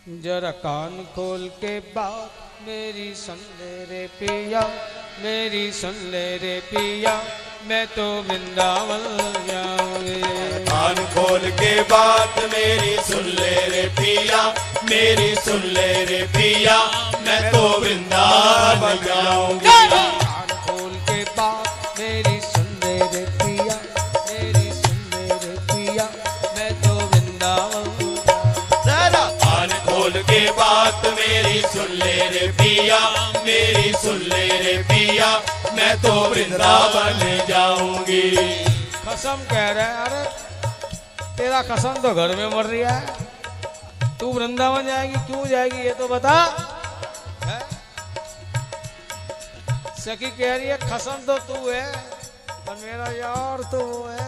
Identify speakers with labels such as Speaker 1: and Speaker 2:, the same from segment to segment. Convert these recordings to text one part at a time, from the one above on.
Speaker 1: जरा कान खोल के बात मेरी सुन ले रे पिया, मेरी सुन ले रे पिया, मैं तो वृंदावन जाऊंगी।
Speaker 2: कान खोल के बात मेरी सुन ले रे पिया, मेरी सुन ले रे पिया, मैं तो वृंदावन जाऊंगी।
Speaker 1: कान खोल के बात मेरी सुन ले रे पिया, मेरी सुन ले रे पिया, मैं तो वृंदावन।
Speaker 2: कान खोल के बात मेरी सुन ले रे पिया, मेरी सुन ले रे पिया, मैं तो वृंदावन जाऊंगी।
Speaker 1: कसम कह रहा है, अरे तेरा कसम तो घर में मर रही है, तू वृंदावन जाएगी, क्यों जाएगी ये तो बता। है? सखी कह रही है कसम तो तू है पर मेरा यार तो वो है।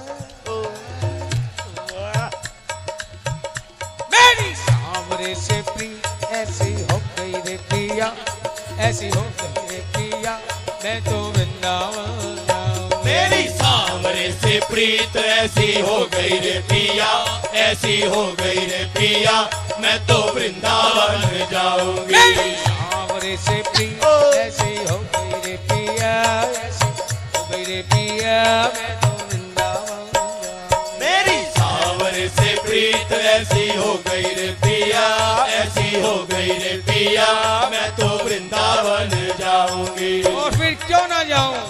Speaker 1: मेरी सांवरे से प्री ऐसी हो गई रे पिया, ऐसी हो गई रे पिया, मैं तो वृंदावन जाऊंगी।
Speaker 2: मेरी सांवरे से प्रीत ऐसी हो गई रे पिया, ऐसी हो गई रे पिया, मैं तो वृंदावन जाऊंगी।
Speaker 1: मेरी सांवरे से प्रीत ऐसी हो गई रे पिया, ऐसी हो गई रे पिया, मैं तो वृंदावन जाऊंगी।
Speaker 2: मेरी सांवरे से प्रीत ऐसी हो गई रे पिया, ऐसी हो गई रे पिया, मैं तो वृंदावन जाऊंगी।
Speaker 1: और फिर क्यों ना जाऊं,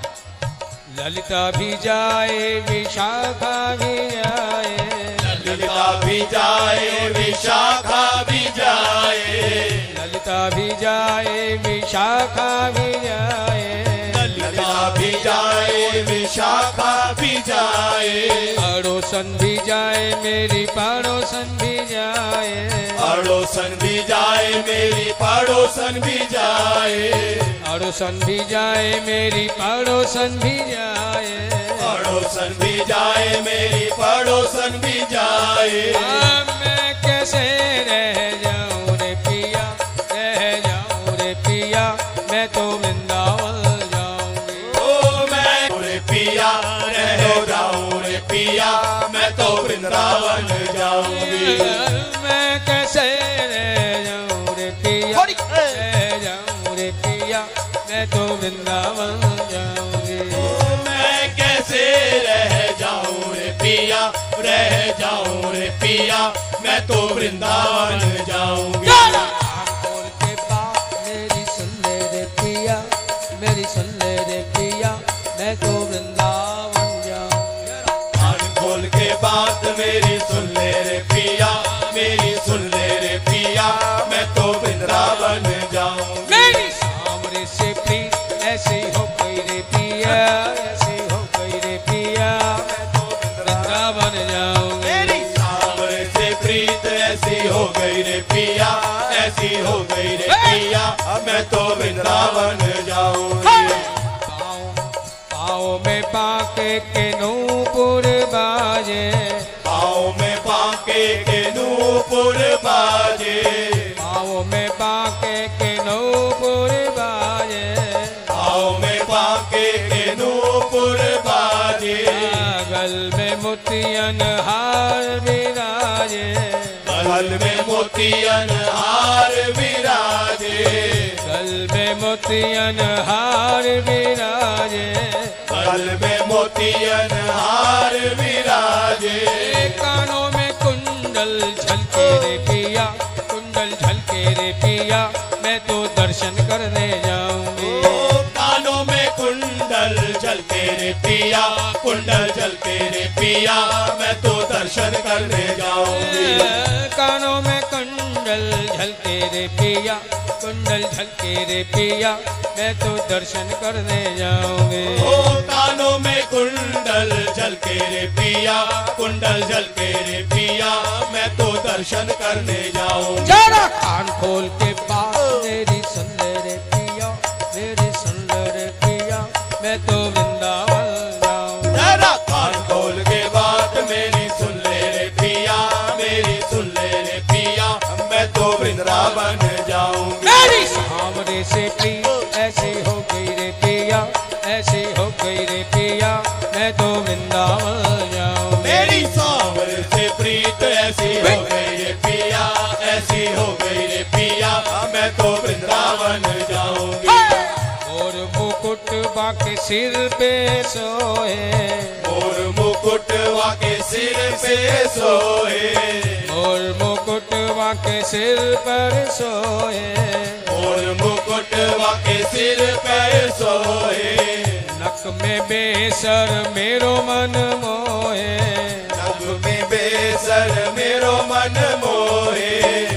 Speaker 1: ललिता भी जाए विशाखा भी जाए,
Speaker 2: ललिता भी जाए विशाखा भी जाए,
Speaker 1: ललिता भी जाए विशाखा भी जाए,
Speaker 2: ललिता भी जाए विशाखा भी जाए,
Speaker 1: पड़ोसन भी जाए मेरी पड़ोसन भी जाए,
Speaker 2: पड़ोसन भी जाए मेरी पड़ोसन भी जाए,
Speaker 1: पड़ोसन भी जाए मेरी पड़ोसन भी जाए,
Speaker 2: पड़ोसन भी जाए मेरी पड़ोसन भी जाए।
Speaker 1: मैं कैसे रह जाऊं रे पिया, रह जाऊं रे पिया, मैं तो वृंदावन जाऊंगी।
Speaker 2: ओ मैं रे पिया रह जाऊं रे पिया, मैं तो वृंदावन जाऊंगी।
Speaker 1: मैं कैसे रह जाऊं रे पिया, रह जाऊं रे पिया, मैं तो वृंदावन जाऊंगी।
Speaker 2: मैं कैसे रह जाऊं रे पिया, रह जाऊं रे पिया, मैं तो वृंदावन जाऊंगी।
Speaker 1: कान खोल के बात मेरी सुन ले रे पिया, मेरी सुन ले रे पिया, मैं तो वृंदावन जाऊंगी।
Speaker 2: कान खोल के बात मेरी सुन ले रे पिया, मेरी सुन ले रे पिया, मैं तो वृंदावन जाऊंगी।
Speaker 1: मेरी सांवरे से प्रीत ऐसी हो गई रे पिया, ऐसी हो गई रे पिया, मैं तो वृंदावन जाऊंगी।
Speaker 2: मेरी सांवरे से प्रीत ऐसी हो गई रे पिया, ऐसी हो गई रे पिया, मैं तो वृंदावन जाऊंगी।
Speaker 1: पाँव में बांके के नूपुर बाजे,
Speaker 2: पाँव में बांके के नूपुर बाजे,
Speaker 1: पाँव में बांके के नूपुर बाजे,
Speaker 2: पाँव में बांके के नूपुर बाजे,
Speaker 1: गल में मोतियन हार विराजे,
Speaker 2: गल में मोतियन हार विराजे,
Speaker 1: गल में मोतियन हार विराजे,
Speaker 2: गल में मोतियन हार विराजे,
Speaker 1: कानों में कुंडल झलके रे पिया, कुंडल झलके रे पिया, मैं तो दर्शन करने जाऊंगी।
Speaker 2: कानों में कुंडल झलके रे पिया, कुंडल झलके रे पिया, मैं तो दर्शन करने जाऊंगी।
Speaker 1: कानों में कुंडल झलके रे पिया, कुंडल झलके रे पिया, मैं तो दर्शन करने जाऊंगी।
Speaker 2: ओ कानों में कुंडल झलके रे पिया, कुंडल झलके रे पिया, मैं तो दर्शन करने जाऊंगी।
Speaker 1: जरा कान खोल के बात मेरी सुन ले रे पिया, मेरी सुन ले रे पिया, मैं तो वृंदावन जाऊंगी।
Speaker 2: जरा कान खोल के बात मेरी सुन ले रे पिया, मेरी सुन ले रे पिया, मैं तो वृंदावन जाऊंगी।
Speaker 1: मेरी सांवरे से प्रीत ऐसी हो गई रे पिया, ऐसी हो गई रे पिया, मैं तो वृंदावन जाऊंगी।
Speaker 2: मेरी सांवरे से प्रीत ऐसी हो गई रे पिया, ऐसी हो गई रे पिया मैं तो वृंदावन जाऊंगी।
Speaker 1: और मुकुट बाके सिर पे सोए,
Speaker 2: और मुकुट वाके सिर पे सोए,
Speaker 1: और मुकुट वाके सिर पर सोए,
Speaker 2: और मुकुट वाके सिर पे सोए।
Speaker 1: नक में बेसर मेरो मन मोहे,
Speaker 2: नक में बेसर मेरो मन मोहे,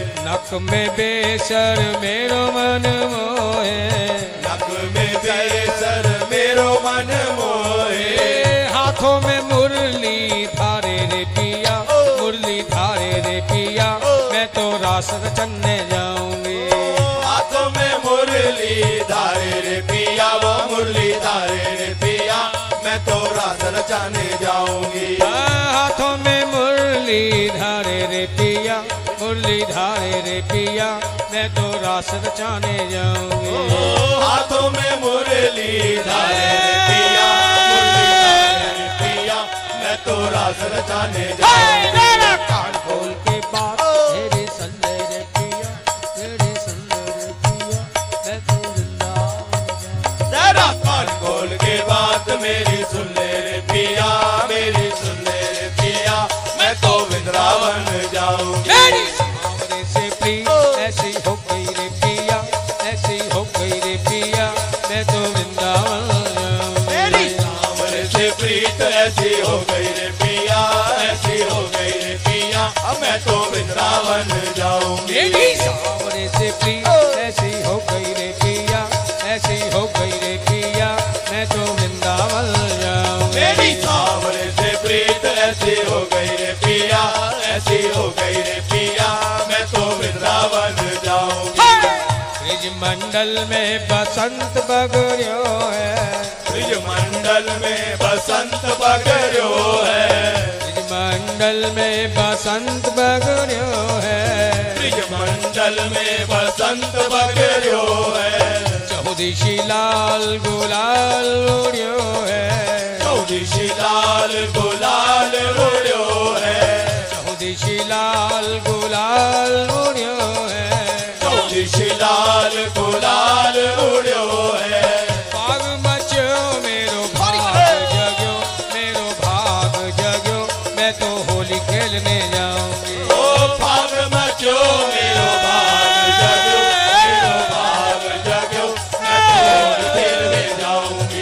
Speaker 1: नक में बेसर मेरो मन मोहे,
Speaker 2: नक में बेसर मेरो मन मोहे।
Speaker 1: हाथों में मुरली धारे रे पिया, मुरली धारे रे पिया मैं तो रास रचने जाऊंगी।
Speaker 2: हाथों में मुरली धारे रे पिया, वो मुरली धारे रे पिया मैं तो रास रचाने जाऊंगी।
Speaker 1: हाथों में मुरली धारे रे पिया, मुरली धारे रे पिया मैं तो रास रचाने जाऊंगी।
Speaker 2: हाथों में मुरली धारे रे पिया, मुरली धारे रे पिया मैं तो रास रचाने जाऊंगी।
Speaker 1: कान खोल के बात तेरे संदे रे पिया, तेरे संदे रे पिया मैं तो वृंदावन जाऊंगी।
Speaker 2: तेरा कान खोल के बात मेरी सुन ले रे पिया, मेरी सुन ले रे पिया मैं तो वृंदावन जाऊंगी।
Speaker 1: मेरी सांवरे से प्रीत ऐसी हो गई रे पिया, ऐसी हो गई रे पिया मैं तो वृंदावन जाऊंगी।
Speaker 2: मेरी सांवरे से प्रीत ऐसी हो गई रे पिया, ऐसी हो गई रे पिया मैं तो वृंदावन जाऊंगी।
Speaker 1: मेरी सांवरे से प्रीत ऐसी हो गई रे पिया, ऐसी हो गई रे पिया मैं तो वृंदावन जाऊंगी।
Speaker 2: मेरी सांवरे से प्रीत ऐसी हो गई रे पिया, ऐसी हो गई रे पिया मैं तो वृंदावन जाऊंगी।
Speaker 1: ब्रिज मंडल में बसंत बगरियो है,
Speaker 2: ब्रिज मंडल में बसंत बगरियो है,
Speaker 1: ब्रिज मंडल में बसंत बगरियो है,
Speaker 2: ब्रिज मंडल में बसंत बगरियो है।
Speaker 1: चौदिशी लाल गुलाल उड़ियो है,
Speaker 2: चौदिशी लाल गुलाल उड़ियो है,
Speaker 1: चौदिशी लाल गुलाल उड़ियो है,
Speaker 2: चौदिशी लाल गुलाल उड़ियो है।
Speaker 1: भाग मचो मेरो भाग जग्यो, मेरो भाग जग्यो मैं तो होली खेलने जाऊंगी।
Speaker 2: ओ भाग मचो मेरो भाग जग्यो, मेरो भाग जग्यो मैं तो होली खेलने जाऊंगी।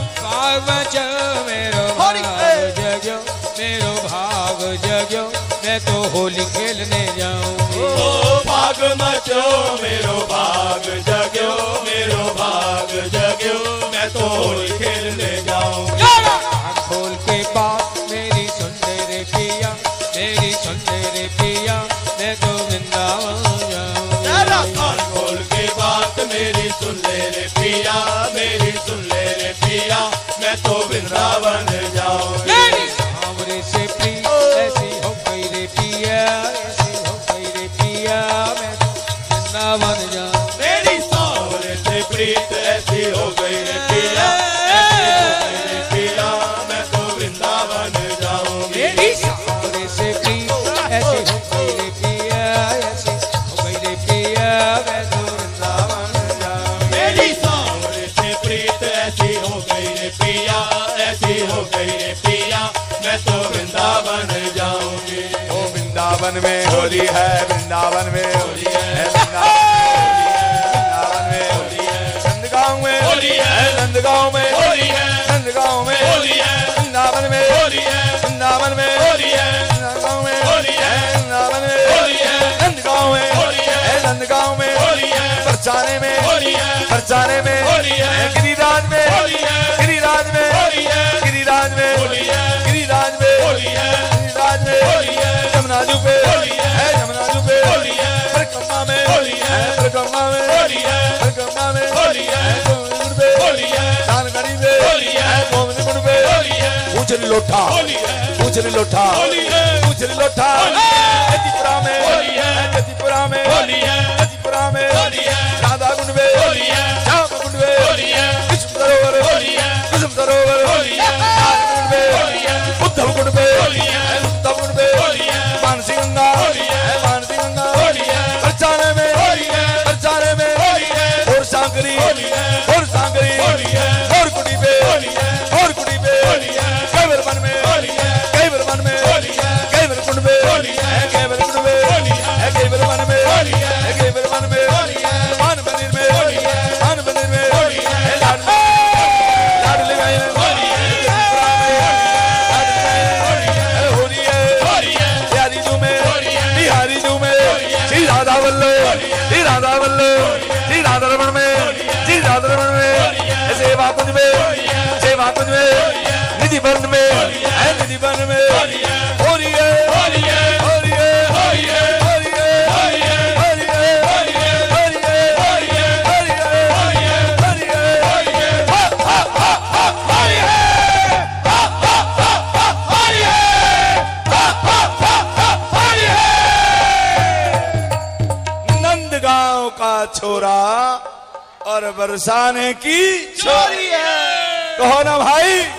Speaker 1: भाग मचो मेरो भाग जग्यो, मेरो भाग जग्यो मैं तो होली खेलने जाऊंगी।
Speaker 2: ओ भाग मचो मेरो भाग जग्यो, मेरो भाग जग्यो मैं तो होली खेलने जाऊंगी।
Speaker 1: कान खोल के बात मेरी सुन ले रे पिया, मेरी सुन ले रे पिया मैं तो वृंदावन
Speaker 2: तेरा
Speaker 1: जाऊंगी।
Speaker 2: कान खोल के बात मेरी सुन ले रे पिया, मेरी सुन ले रे पिया मैं तो वृंदावन जाऊंगी।
Speaker 1: मेरी सांवरे से प्रीत ऐसी हो गई रे पिया, ऐसी हो गई रे पिया मैं तो वृंदावन जाऊंगी।
Speaker 2: मेरी सांवरे से प्रीत ऐसी हो गई रे पिया, ऐसी हो गई रे पिया मैं तो वृंदावन जाऊंगी।
Speaker 1: मेरी सांवरे से प्रीत ऐसी हो गई रे पिया, ऐसी हो गई रे पिया मैं तो वृंदावन जाऊंगी।
Speaker 2: मेरी सांवरे से प्रीत ऐसी हो गई रे पिया, ऐसी हो गई रे पिया मैं तो वृंदावन जाऊंगी।
Speaker 3: ओ वृंदावन में होली है, वृंदावन में होली है, वृंदावन में होली है, नंदगांव में
Speaker 2: होली है,
Speaker 3: नंदगांव में
Speaker 2: होली है,
Speaker 3: नंदगांव में
Speaker 2: होली है,
Speaker 3: वृंदावन में
Speaker 2: होली है,
Speaker 3: वृंदावन में
Speaker 2: होली है,
Speaker 3: नंदगांव में
Speaker 2: होली है,
Speaker 3: वृंदावन में
Speaker 2: होली है,
Speaker 3: नंदगांव में
Speaker 2: होली है,
Speaker 3: नंदगांव में
Speaker 2: होली है,
Speaker 3: बरसाने में
Speaker 2: होली है,
Speaker 3: बरसाने में
Speaker 2: होली है,
Speaker 3: गिरिराज में
Speaker 2: होली है,
Speaker 3: गिरिराज में
Speaker 2: होली है,
Speaker 3: गिरिराज में
Speaker 2: होली है,
Speaker 3: गिरिराज में
Speaker 2: होली है,
Speaker 3: गिरिराज में
Speaker 2: होली है,
Speaker 3: जमुनाजू पे
Speaker 2: होली है,
Speaker 3: जमुनाजू पे
Speaker 2: होली है,
Speaker 3: परिक्रमा में
Speaker 2: होली है,
Speaker 3: परिक्रमा में
Speaker 2: होली है,
Speaker 3: परिक्रमा में
Speaker 2: होली है,
Speaker 3: गोविंदपुर पे
Speaker 2: होली है,
Speaker 3: जानकारी में
Speaker 2: होली है,
Speaker 3: गोविंदपुर पे
Speaker 2: होली है,
Speaker 3: पूछली लोठा
Speaker 2: होली है,
Speaker 3: पूछली लोठा
Speaker 2: होली है,
Speaker 3: पूछली लोठा
Speaker 2: होली है,
Speaker 3: जतिपुरा में
Speaker 2: होली है,
Speaker 3: जतिपुरा में
Speaker 2: होली है,
Speaker 3: जतिपुरा में
Speaker 2: होली है,
Speaker 3: राधा कुंड में
Speaker 2: होली है,
Speaker 3: श्याम कुंड में
Speaker 2: होली है,
Speaker 3: कुसुम सरोवर
Speaker 2: होली है,
Speaker 3: कुसुम सरोवर
Speaker 2: होली है,
Speaker 3: नारायण कुंड में
Speaker 2: होली है,
Speaker 3: उद्धव कुंड में
Speaker 2: होली है,
Speaker 3: उद्धव कुंड में
Speaker 2: होली है,
Speaker 3: मानसी गंगा
Speaker 2: होली है,
Speaker 3: मानसी गंगा
Speaker 2: होली है,
Speaker 3: राधा वल्लभ श्री राधा वल्लभ श्री राधा रमन में श्री राधा रमन में सेवा कुंज में निधि वन में निधि वन में हो रही है हो रही है हो रही है हो रही है हो रही है हो रही है हो रही है हो रही है हो रही है हो रही है हो रही है हो रही है हो रही है हा हा हा हा हो रही है हा हा हा हा हो रही है हा हा हा हा हो रही है। नंदगांव का छोरा और बरसाने की छोरी है। कहो ना भाई।